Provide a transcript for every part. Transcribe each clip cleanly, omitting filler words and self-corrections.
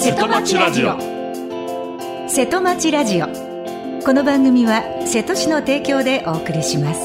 瀬戸町ラジオ。 瀬戸町ラジオ。この番組は瀬戸市の提供でお送りします。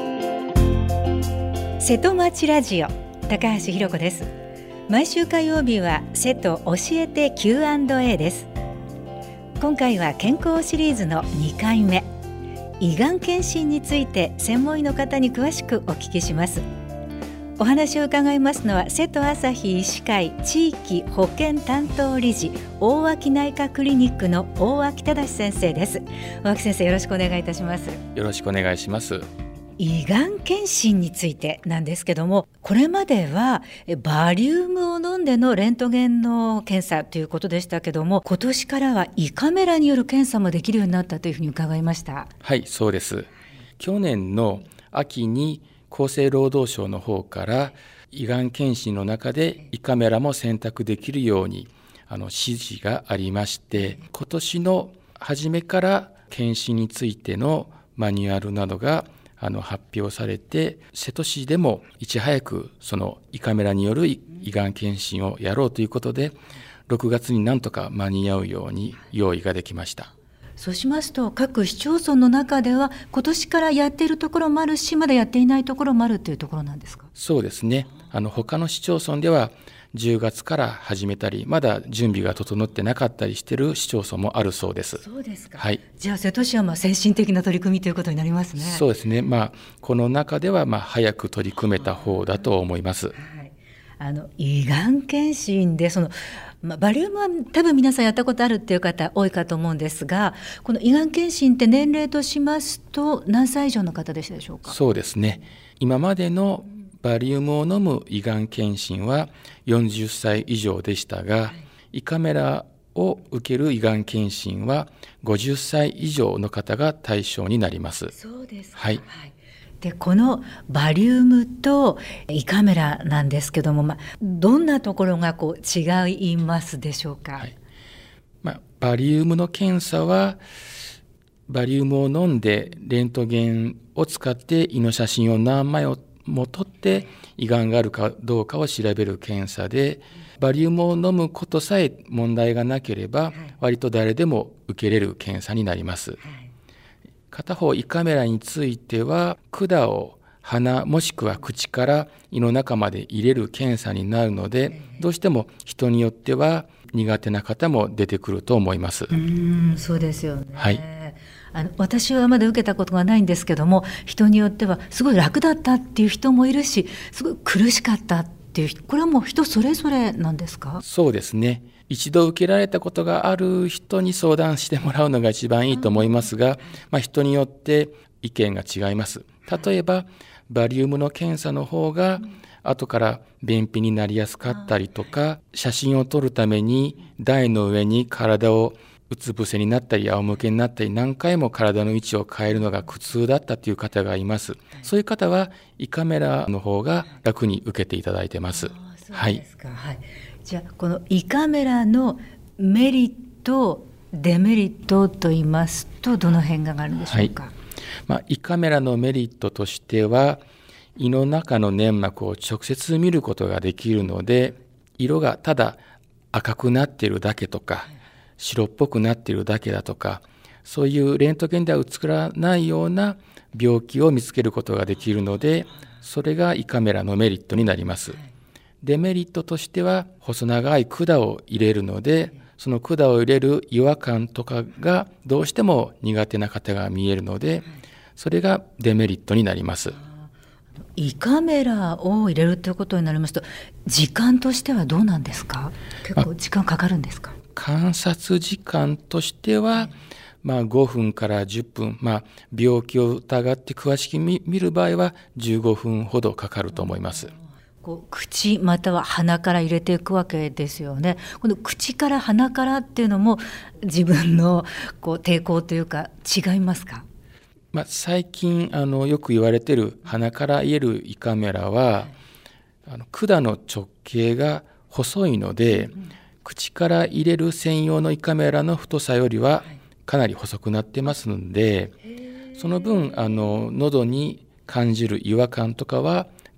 瀬戸町ラジオ、高橋ひろ子です。毎週火曜日は瀬戸教えて Q&A です。今回は健康シリーズの2回目、胃がん検診について専門医の方に詳しくお聞きします。お話を伺いますのは瀬戸朝日医師会地域保健担当理事、大脇内科クリニックの大脇忠先生です。大脇先生、よろしくお願いいたします。 よろしくお願いします。 胃がん検診についてなんですけども、これまではバリウムを飲んでのレントゲンの検査ということでしたけども、今年からは胃カメラによる検査もできるようになったというふうに伺いました。 はい、そうです。去年の秋に厚生労働省の方から胃がん検診の中で胃カメラも選択できるように指示がありまして、今年の初めから検診についてのマニュアルなどが発表されて、瀬戸市でもいち早くその胃カメラによる胃がん検診をやろうということで、6月になんとか間に合うように用意ができました。 そうしますと、各市町村の中では今年からやっているところもあるし、まだやっていないところもあるというところなんですか？ そうですね。他の市町村では10月から始めたり、まだ準備が整ってなかったりしている市町村もあるそうです。 そうですか。 はい、 じゃあ瀬戸市は先進的な取り組みということになりますね。 そうですね。この中では早く取り組めた方だと思います。 胃がん検診でバリウムは多分皆さんやったことあるっていう方多いかと思うんですが、この胃がん検診って年齢としますと何歳以上の方でしたでしょうか？ そうですね。今までのバリウムを飲む胃がん検診は40歳以上でしたが、胃カメラを受ける胃がん検診は50歳以上の方が対象になります。 そうですか。 はい。 でこのバリウムと胃カメラなんですけども、どんなところが違いますでしょうか？ はい。バリウムの検査はバリウムを飲んでレントゲンを使って胃の写真を何枚も撮って胃がんがあるかどうかを調べる検査で、バリウムを飲むことさえ問題がなければ割と誰でも受けれる検査になります。片方胃カメラについては管を鼻もしくは口から胃の中まで入れる検査になるので、どうしても人によっては苦手な方も出てくると思います。 そうですよね。 はい。 私はまだ受けたことがないんですけども、人によってはすごい楽だったっていう人もいるし、すごい苦しかったっていう人、これはもう人それぞれなんですか？ そうですね。一度受けられたことがある人に相談してもらうのが一番いいと思いますが、人によって意見が違います。例えばバリウムの検査の方が後から便秘になりやすかったりとか、写真を撮るために台の上に体をうつ伏せになったり仰向けになったり、何回も体の位置を変えるのが苦痛だったという方がいます。そういう方は胃カメラの方が楽に受けていただいてます。 そうですか。はい。じゃあこの胃カメラのメリットデメリットと言いますと、どの辺があるんでしょうか？ 胃カメラのメリットとしては、胃の中の粘膜を直接見ることができるので、色がただ赤くなっているだけとか白っぽくなっているだけだとか、そういうレントゲンでは映らないような病気を見つけることができるので、それが胃カメラのメリットになります。デメリットとしては、細長い管を入れるので、その管を入れる違和感とかがどうしても苦手な方が見えるので、それがデメリットになります。 胃カメラを入れるということになりますと、時間としてはどうなんですか？結構時間かかるんですか？ 観察時間としては、5分から10分、病気を疑って詳しく見る場合は15分ほどかかると思います。 口または鼻から入れていくわけですよね。この口から鼻からっていうのも自分の抵抗というか違いますか？ 最近よく言われている鼻から入れる胃カメラは、管の直径が細いので、口から入れる専用の胃カメラの太さよりはかなり細くなってますので、その分喉に感じる違和感とかは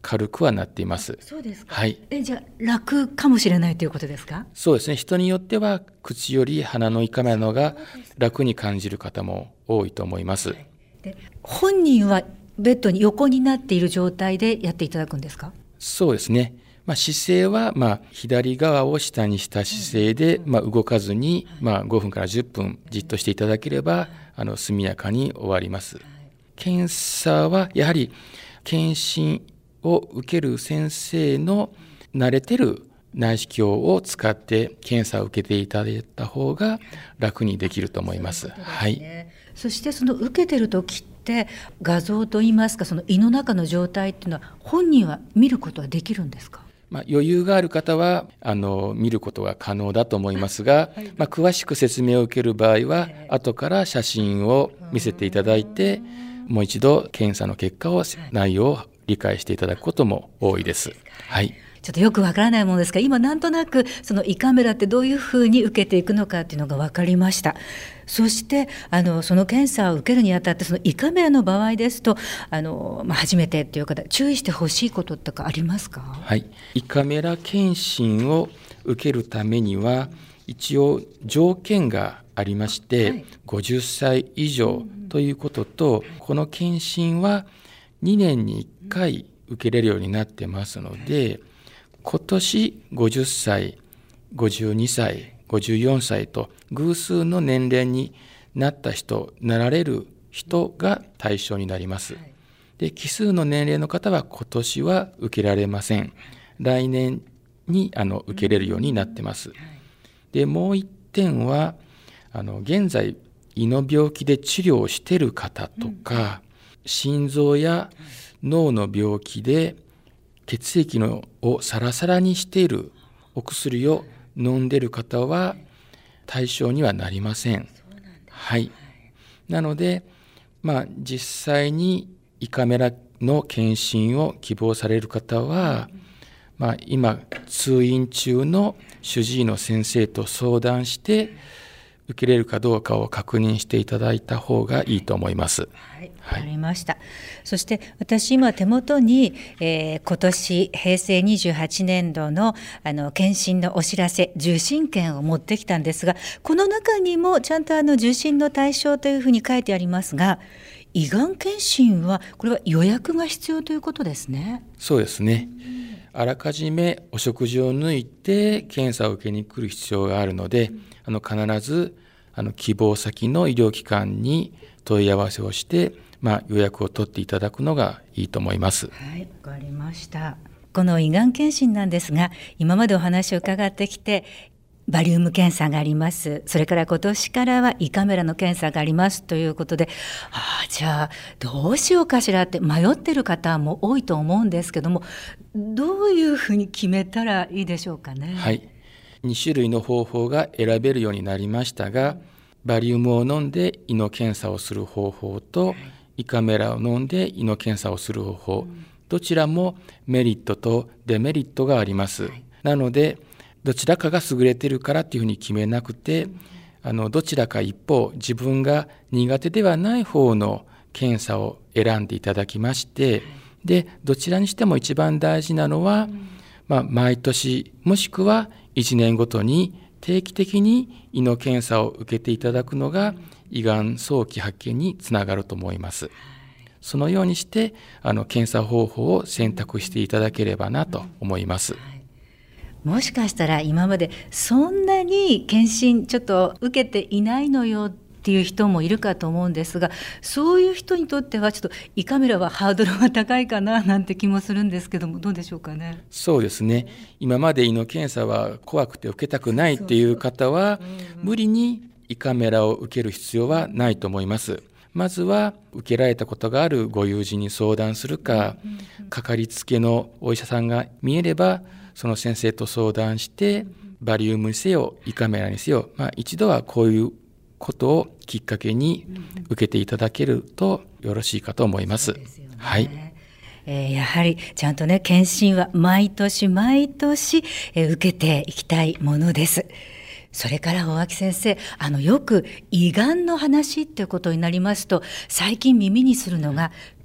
軽くはなっています。 そうですか。 はい。 じゃあ楽かもしれないということですか？ そうですね。人によっては口より鼻の胃カメラの方が楽に感じる方も多いと思います。 で、本人はベッドに横になっている状態でやっていただくんですか？ そうですね。姿勢は左側を下にした姿勢で動かずに5分から10分じっとしていただければ速やかに終わります。検査はやはり検診を受ける先生の慣れてる内視鏡を使って検査を受けていただいた方が楽にできると思います。はい。 そしてその受けてる時って画像といいますか、その胃の中の状態っていうのは本人は見ることはできるんですか？ 余裕がある方は見ることが可能だと思いますが、詳しく説明を受ける場合は後から写真を見せていただいてもう一度検査の結果を内容を理解していただくことも多いです。はい。 ちょっとよくわからないものですが、今なんとなくその胃カメラってどういうふうに受けていくのかっていうのが分かりました。そしてその検査を受けるにあたってその胃カメラの場合ですと初めてっていう方注意してほしいこととかありますか？ はい。胃カメラ検診を受けるためには一応条件がありまして、50歳以上ということと、この検診は2年に1回受けれるようになってますので、今年50歳、52歳、54歳と偶数の年齢になった人、なられる人が対象になります。で、奇数の年齢の方は今年は受けられません。来年に受けれるようになってます。で、もう一点は現在胃の病気で治療をしている方とか、心臓や脳の病気で血液をサラサラにしているお薬を飲んでいる方は対象にはなりません。はい。なので、実際に胃カメラの検診を希望される方は、今通院中の主治医の先生と相談して受けれるかどうかを確認していただいた方がいいと思います。 はい、わかりました。そして私今手元に、今年平成28年度の検診のお知らせ受診券を持ってきたんですが、この中にもちゃんと受診の対象というふうに書いてありますが、胃がん検診はこれは予約が必要ということですね。 そうですね。あらかじめお食事を抜いて検査を受けに来る必要があるので、必ず希望先の医療機関に問い合わせをして、予約を取っていただくのがいいと思います。 はい、わかりました。この胃がん検診なんですが、今までお話を伺ってきてバリウム検査があります。それから今年からは胃カメラの検査がありますということで、じゃあどうしようかしらって迷ってる方も多いと思うんですけども、どういうふうに決めたらいいでしょうかね。 はい。2種類の方法が選べるようになりましたが、バリウムを飲んで胃の検査をする方法と、胃カメラを飲んで胃の検査をする方法、どちらもメリットとデメリットがあります。なのでどちらかが優れているからというふうに決めなくて、どちらか一方自分が苦手ではない方の検査を選んでいただきまして、でどちらにしても一番大事なのは、毎年もしくは1年ごとに定期的に胃の検査を受けていただくのが胃がん早期発見につながると思います。そのようにして検査方法を選択していただければなと思います。 もしかしたら今までそんなに検診ちょっと受けていないのよっていう人もいるかと思うんですが、そういう人にとってはちょっと胃カメラはハードルが高いかななんて気もするんですけども、どうでしょうかね。 そうですね。今まで胃の検査は怖くて受けたくないっていう方は無理に胃カメラを受ける必要はないと思います。まずは受けられたことがあるご友人に相談するか、かかりつけのお医者さんが見えればその先生と相談してバリウムにせよ胃カメラにせよ、一度はこういうことをきっかけに受けていただけるとよろしいかと思います。はい。 やはりちゃんとね、検診は毎年毎年、受けていきたいものです。それから大脇先生、よく胃がんの話っていうことになりますと、最近耳にするのが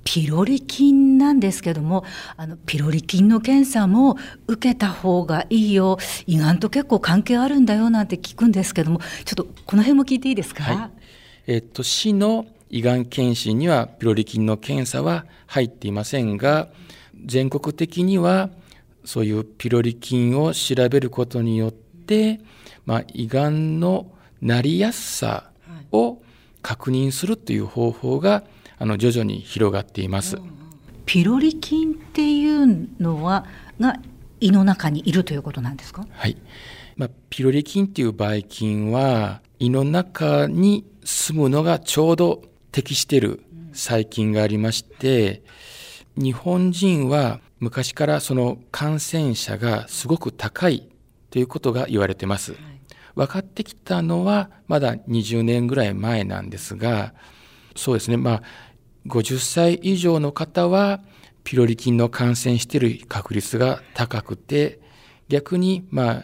ピロリ菌なんですけども、ピロリ菌の検査も受けた方がいいよ、胃がんと結構関係あるんだよなんて聞くんですけども、ちょっとこの辺も聞いていいですか？ はい、市の胃がん検診にはピロリ菌の検査は入っていませんが、全国的にはそういうピロリ菌を調べることによって、胃がんのなりやすさを確認するという方法が徐々に広がっています。 ピロリ菌っていうのが胃の中にいるということなんですか？ はい、ピロリ菌っていうばい菌は胃の中に住むのがちょうど適している細菌がありまして、日本人は昔からその感染者がすごく高いということが言われています。分かってきたのはまだ20年ぐらい前なんですが、そうですね、50歳以上の方はピロリ菌の感染している確率が高くて、逆に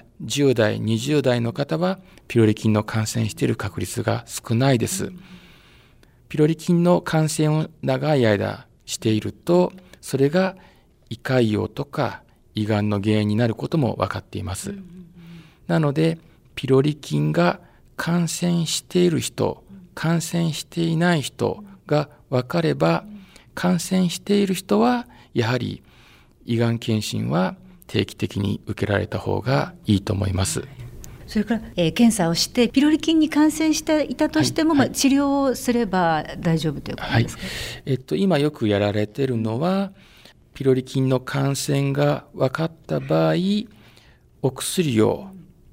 10代、20代の方はピロリ菌の感染している確率が少ないです。ピロリ菌の感染を長い間していると、それが胃潰瘍とか胃がんの原因になることも分かっています。なので、ピロリ菌が感染している人、感染していない人が分かれば、感染している人はやはり胃がん検診は定期的に受けられた方がいいと思います。 それから、検査をしてピロリ菌に感染していたとしても、治療をすれば大丈夫ということですか？ 今よくやられているのは、ピロリ菌の感染が分かった場合、お薬を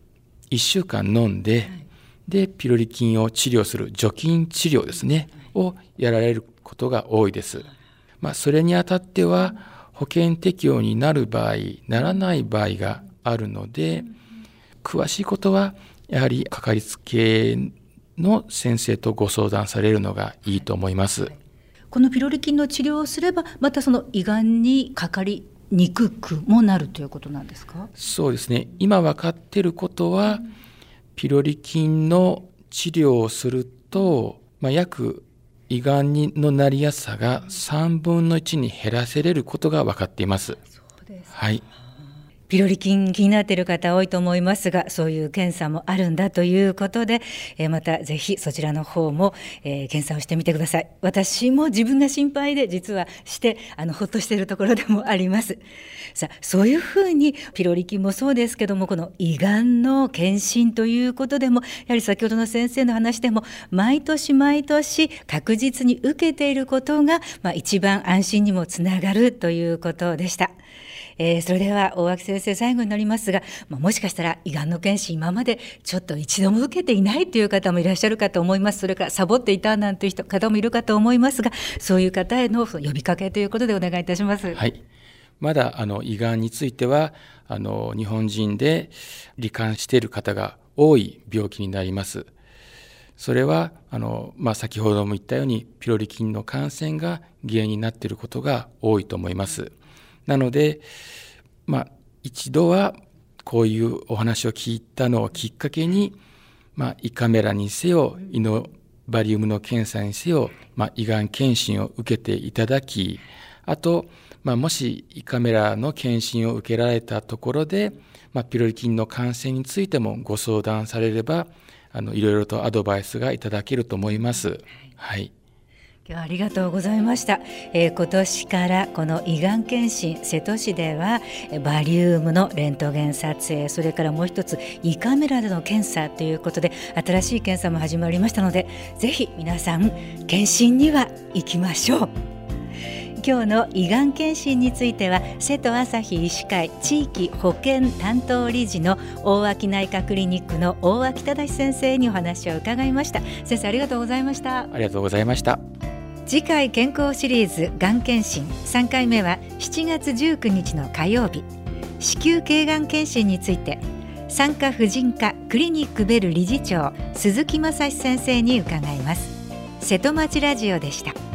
1週間飲んで、でピロリ菌を治療する除菌治療ですねをやられることが多いです。それにあたっては保険適用になる場合、ならない場合があるので、詳しいことはやはりかかりつけの先生とご相談されるのがいいと思います。 このピロリ菌の治療をすれば、またその胃がんにかかりにくくもなるということなんですか？ そうですね。今分かっていることは、ピロリ菌の治療をすると、約胃がんのなりやすさが3分の1に減らせれることが分かっています。 そうです。 はい。 ピロリ菌気になっている方多いと思いますが、そういう検査もあるんだということで、またぜひそちらの方も、検査をしてみてください。私も自分が心配で実はしてほっとしているところでもあります。さあ、そういうふうにピロリ菌もそうですけども、この胃がんの検診ということでも、やはり先ほどの先生の話でも毎年毎年確実に受けていることが、一番安心にもつながるということでした。それでは大脇先生、最後になりますが、もしかしたら胃がんの検診今までちょっと一度も受けていないという方もいらっしゃるかと思います。それからサボっていたなんていう方もいるかと思いますが、そういう方への呼びかけということでお願いいたします。 はい、まだ胃がんについては日本人で罹患している方が多い病気になります。それは先ほども言ったようにピロリ菌の感染が原因になっていることが多いと思います。なので、一度はこういうお話を聞いたのをきっかけに、胃カメラにせよ、胃のバリウムの検査にせよ、胃がん検診を受けていただき、あと、もし胃カメラの検診を受けられたところで、ピロリ菌の感染についてもご相談されれば、いろいろとアドバイスがいただけると思います。はい。 今日はありがとうございました。今年からこの胃がん検診、瀬戸市ではバリウムのレントゲン撮影、それからもう一つ胃カメラでの検査ということで、新しい検査も始まりましたので、ぜひ皆さん検診には行きましょう。今日の胃がん検診については、瀬戸朝日医師会地域保健担当理事の大脇内科クリニックの大脇忠先生にお話を伺いました。先生、ありがとうございました。 ありがとうございました。 次回健康シリーズがん検診3回目は7月19日の火曜日、子宮頸がん検診について産科婦人科クリニックベル理事長鈴木正史先生に伺います。瀬戸町ラジオでした。